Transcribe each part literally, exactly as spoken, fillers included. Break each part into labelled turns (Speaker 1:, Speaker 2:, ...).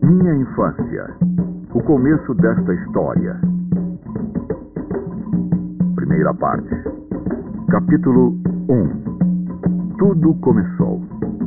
Speaker 1: Minha infância. O começo desta história. Primeira parte. Capítulo um. Tudo começou.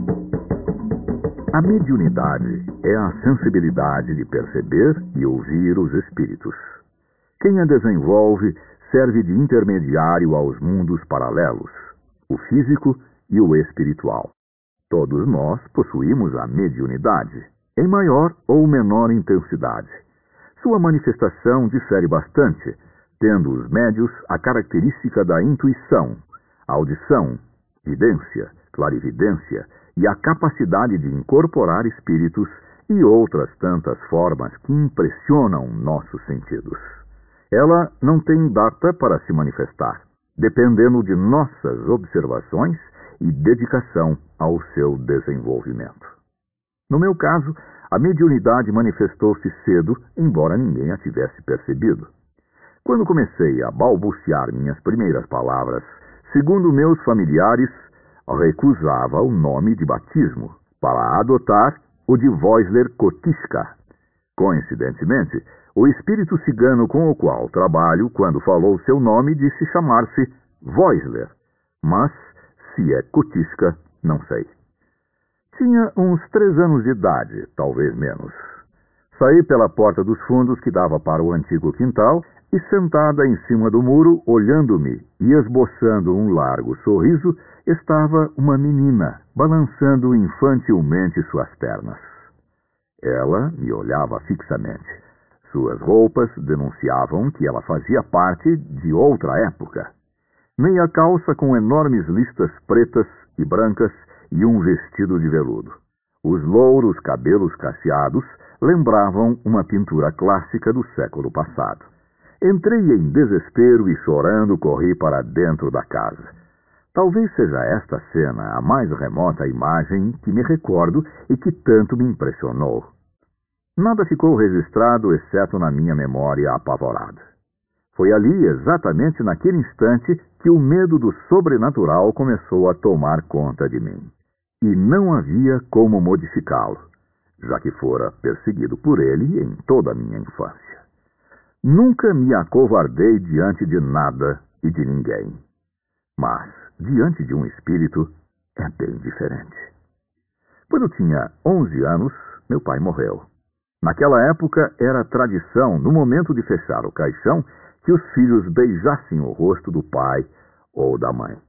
Speaker 1: A mediunidade é a sensibilidade de perceber e ouvir os espíritos. Quem a desenvolve serve de intermediário aos mundos paralelos, o físico e o espiritual. Todos nós possuímos a mediunidade, em maior ou menor intensidade. Sua manifestação difere bastante, tendo os médios a característica da intuição, audição, vidência, clarividência e a capacidade de incorporar espíritos e outras tantas formas que impressionam nossos sentidos. Ela não tem data para se manifestar, dependendo de nossas observações e dedicação ao seu desenvolvimento. No meu caso, a mediunidade manifestou-se cedo, embora ninguém a tivesse percebido. Quando comecei a balbuciar minhas primeiras palavras, segundo meus familiares, recusava o nome de batismo para adotar o de Voisler Kotishka. Coincidentemente, o espírito cigano com o qual trabalho, quando falou seu nome, disse chamar-se Voisler, mas se é Kotishka, não sei. Tinha uns três anos de idade, talvez menos. Saí pela porta dos fundos que dava para o antigo quintal e, sentada em cima do muro, olhando-me e esboçando um largo sorriso, estava uma menina, balançando infantilmente suas pernas. Ela me olhava fixamente. Suas roupas denunciavam que ela fazia parte de outra época. Meia calça com enormes listas pretas e brancas e um vestido de veludo. Os louros cabelos cacheados lembravam uma pintura clássica do século passado. Entrei em desespero e, chorando, corri para dentro da casa. Talvez seja esta cena a mais remota imagem que me recordo e que tanto me impressionou. Nada ficou registrado exceto na minha memória apavorada. Foi ali, exatamente naquele instante, que o medo do sobrenatural começou a tomar conta de mim. E não havia como modificá-lo, já que fora perseguido por ele em toda a minha infância. Nunca me acovardei diante de nada e de ninguém. Mas, diante de um espírito, é bem diferente. Quando eu tinha onze anos, meu pai morreu. Naquela época era tradição, no momento de fechar o caixão, que os filhos beijassem o rosto do pai ou da mãe.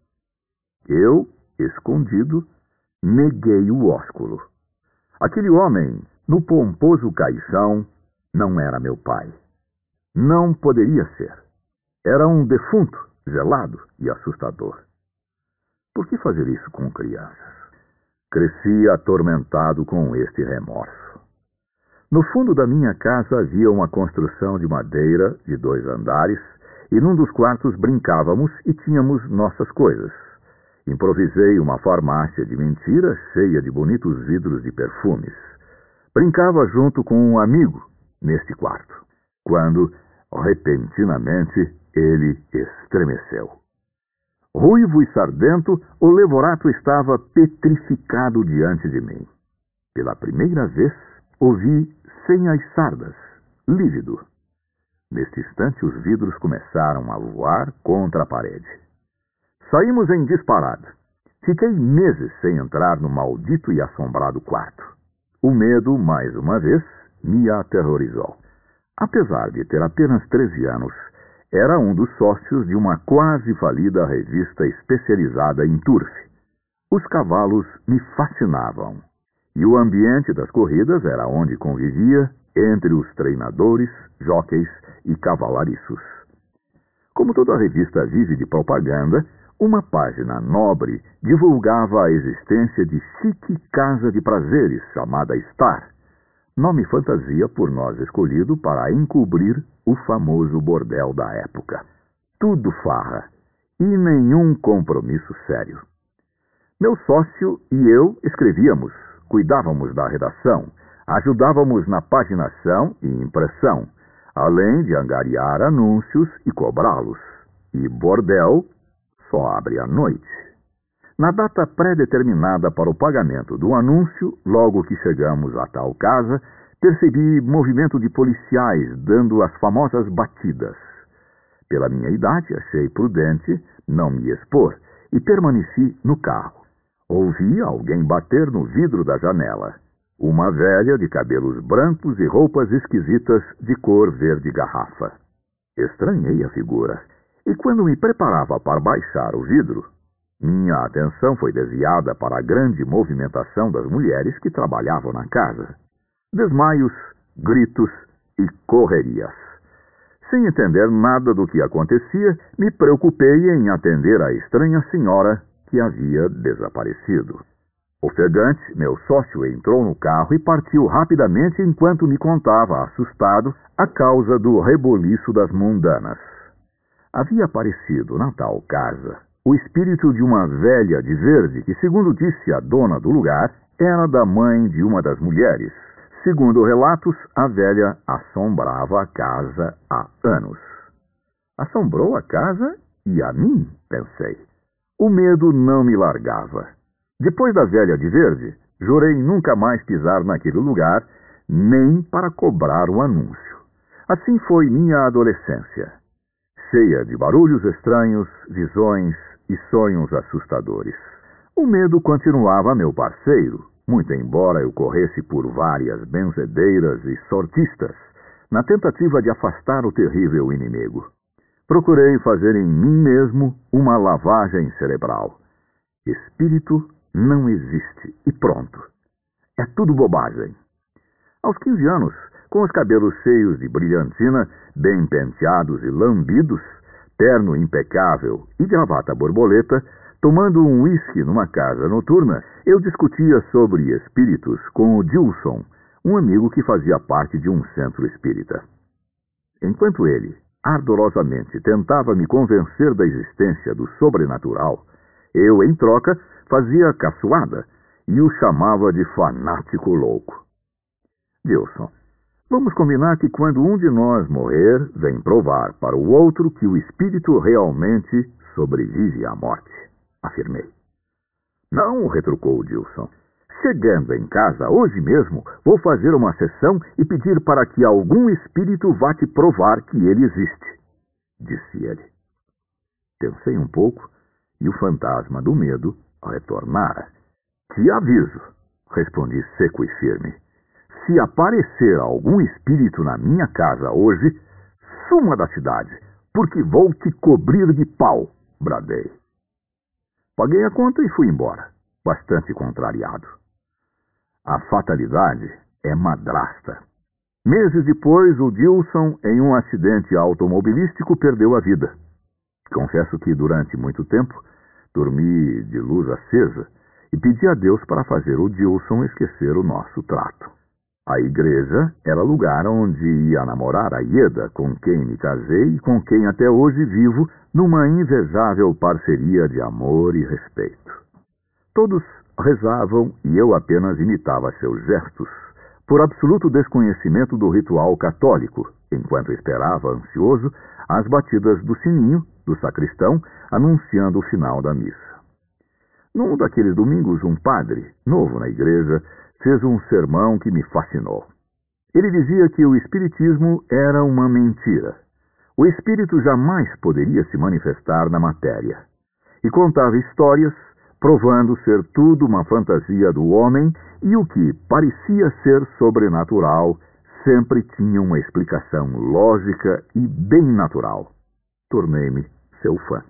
Speaker 1: Eu, escondido, neguei o ósculo. Aquele homem, no pomposo caixão, não era meu pai. Não poderia ser. Era um defunto, gelado e assustador. Por que fazer isso com crianças? Cresci atormentado com este remorso. No fundo da minha casa havia uma construção de madeira de dois andares e num dos quartos brincávamos e tínhamos nossas coisas. Improvisei uma farmácia de mentira cheia de bonitos vidros de perfumes. Brincava junto com um amigo neste quarto, quando, repentinamente, ele estremeceu. Ruivo e sardento, o levorato estava petrificado diante de mim. Pela primeira vez, ouvi sem as sardas, lívido. Neste instante, os vidros começaram a voar contra a parede. Saímos em disparada. Fiquei meses sem entrar no maldito e assombrado quarto. O medo, mais uma vez, me aterrorizou. Apesar de ter apenas treze anos, era um dos sócios de uma quase falida revista especializada em turfe. Os cavalos me fascinavam. E o ambiente das corridas era onde convivia entre os treinadores, jóqueis e cavalariços. Como toda revista vive de propaganda, uma página nobre divulgava a existência de chique casa de prazeres chamada Star, nome fantasia por nós escolhido para encobrir o famoso bordel da época. Tudo farra e nenhum compromisso sério. Meu sócio e eu escrevíamos, cuidávamos da redação, ajudávamos na paginação e impressão, além de angariar anúncios e cobrá-los. E bordel só abre à noite. Na data pré-determinada para o pagamento do anúncio, logo que chegamos a tal casa, Percebi movimento de policiais dando as famosas batidas. Pela minha idade, achei prudente não me expor e permaneci no carro. Ouvi alguém bater no vidro da janela. Uma velha de cabelos brancos e roupas esquisitas de cor verde garrafa. Estranhei a figura, e quando me preparava para baixar o vidro, minha atenção foi desviada para a grande movimentação das mulheres que trabalhavam na casa. Desmaios, gritos e correrias. Sem entender nada do que acontecia, me preocupei em atender a estranha senhora que havia desaparecido. Ofegante, meu sócio entrou no carro e partiu rapidamente enquanto me contava, assustado, a causa do reboliço das mundanas. Havia aparecido na tal casa o espírito de uma velha de verde que, segundo disse a dona do lugar, era da mãe de uma das mulheres. Segundo relatos, a velha assombrava a casa há anos. Assombrou a casa e a mim, pensei. O medo não me largava. Depois da velha de verde, jurei nunca mais pisar naquele lugar, nem para cobrar o anúncio. Assim foi minha adolescência, cheia de barulhos estranhos, visões e sonhos assustadores. O medo continuava meu parceiro, muito embora eu corresse por várias benzedeiras e sortistas, na tentativa de afastar o terrível inimigo. Procurei fazer em mim mesmo uma lavagem cerebral. Espírito não existe, e pronto. É tudo bobagem. Aos quinze anos, com os cabelos cheios de brilhantina, bem penteados e lambidos, terno impecável e gravata borboleta, tomando um uísque numa casa noturna, eu discutia sobre espíritos com o Dilson, um amigo que fazia parte de um centro espírita. Enquanto ele, ardorosamente, tentava me convencer da existência do sobrenatural, eu, em troca, fazia caçoada e o chamava de fanático louco. Dilson, vamos combinar que quando um de nós morrer, vem provar para o outro que o espírito realmente sobrevive à morte, afirmei. Não, retrucou o Dilson. Chegando em casa, hoje mesmo, vou fazer uma sessão e pedir para que algum espírito vá te provar que ele existe, disse ele. Pensei um pouco e o fantasma do medo retornara. Te aviso, respondi seco e firme. Se aparecer algum espírito na minha casa hoje, suma da cidade, porque vou te cobrir de pau, bradei. Paguei a conta e fui embora, bastante contrariado. A fatalidade é madrasta. Meses depois, o Dilson, em um acidente automobilístico, perdeu a vida. Confesso que, durante muito tempo, dormi de luz acesa e pedi a Deus para fazer o Dilson esquecer o nosso trato. A igreja era lugar onde ia namorar a Ieda, com quem me casei e com quem até hoje vivo numa invejável parceria de amor e respeito. Todos rezavam e eu apenas imitava seus gestos, por absoluto desconhecimento do ritual católico, enquanto esperava, ansioso, as batidas do sininho do sacristão anunciando o final da missa. Num daqueles domingos, um padre, novo na igreja, fez um sermão que me fascinou. Ele dizia que o espiritismo era uma mentira. O espírito jamais poderia se manifestar na matéria. E contava histórias, provando ser tudo uma fantasia do homem, e o que parecia ser sobrenatural sempre tinha uma explicação lógica e bem natural. Tornei-me seu fã.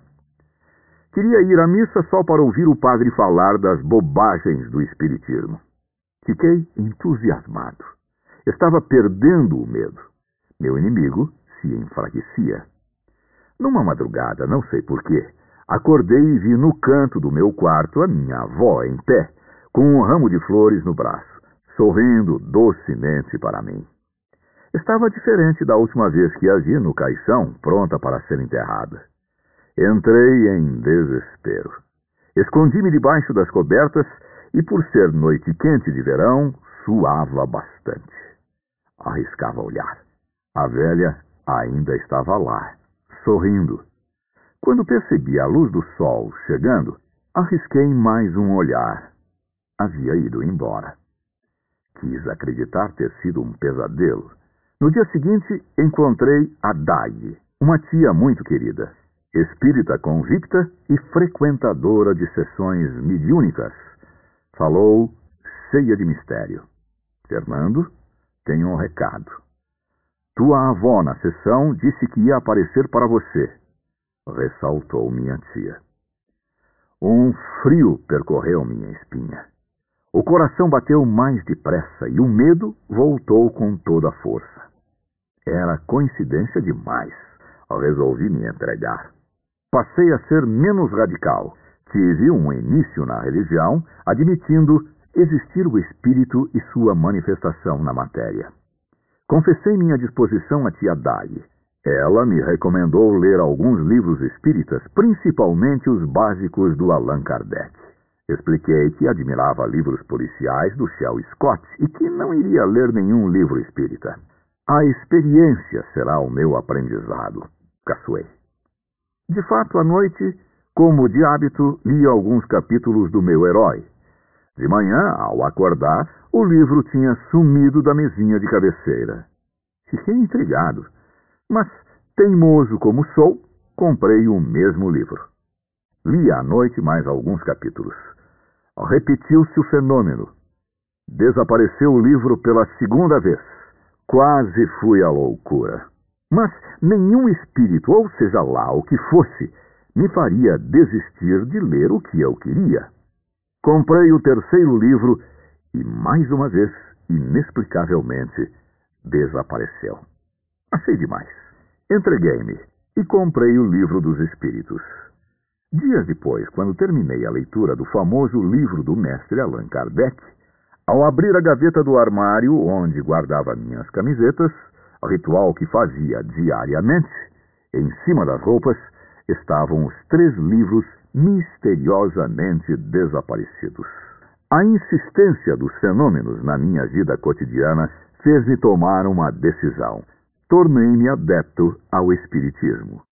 Speaker 1: Queria ir à missa só para ouvir o padre falar das bobagens do espiritismo. Fiquei entusiasmado. Estava perdendo o medo. Meu inimigo se enfraquecia. Numa madrugada, não sei porquê, acordei e vi no canto do meu quarto a minha avó em pé, com um ramo de flores no braço, sorrindo docemente para mim. Estava diferente da última vez que a vi no caixão, pronta para ser enterrada. Entrei em desespero. Escondi-me debaixo das cobertas e, por ser noite quente de verão, suava bastante. Arriscava olhar. A velha ainda estava lá, sorrindo. Quando percebi a luz do sol chegando, arrisquei mais um olhar. Havia ido embora. quis acreditar ter sido um pesadelo. No dia seguinte, encontrei a Dai, uma tia muito querida, espírita convicta e frequentadora de sessões mediúnicas. Falou cheia de mistério. Fernando, tenho um recado. Tua avó na sessão disse que ia aparecer para você, ressaltou minha tia. Um frio percorreu minha espinha. O coração bateu mais depressa e o medo voltou com toda a força. Era coincidência demais. Resolvi me entregar. Passei a ser menos radical. Tive um início na religião, admitindo existir o espírito e sua manifestação na matéria. Confessei minha disposição à tia Dai. Ela me recomendou ler alguns livros espíritas, principalmente os básicos do Allan Kardec. Expliquei que admirava livros policiais do Shel Scott e que não iria ler nenhum livro espírita. A experiência será o meu aprendizado, caçoei. De fato, à noite, como de hábito, li alguns capítulos do meu herói. De manhã, ao acordar, o livro tinha sumido da mesinha de cabeceira. Fiquei intrigado, mas, teimoso como sou, comprei o mesmo livro. Li à noite mais alguns capítulos. Repetiu-se o fenômeno. Desapareceu o livro pela segunda vez. Quase fui à loucura. Mas nenhum espírito, ou seja lá o que fosse, me faria desistir de ler o que eu queria. Comprei o terceiro livro e, mais uma vez, inexplicavelmente, desapareceu. Achei demais. Entreguei-me e comprei o livro dos espíritos. Dias depois, quando terminei a leitura do famoso livro do mestre Allan Kardec, ao abrir a gaveta do armário onde guardava minhas camisetas, ritual que fazia diariamente, em cima das roupas estavam os três livros misteriosamente desaparecidos. A insistência dos fenômenos na minha vida cotidiana fez-me tomar uma decisão. Tornei-me adepto ao espiritismo.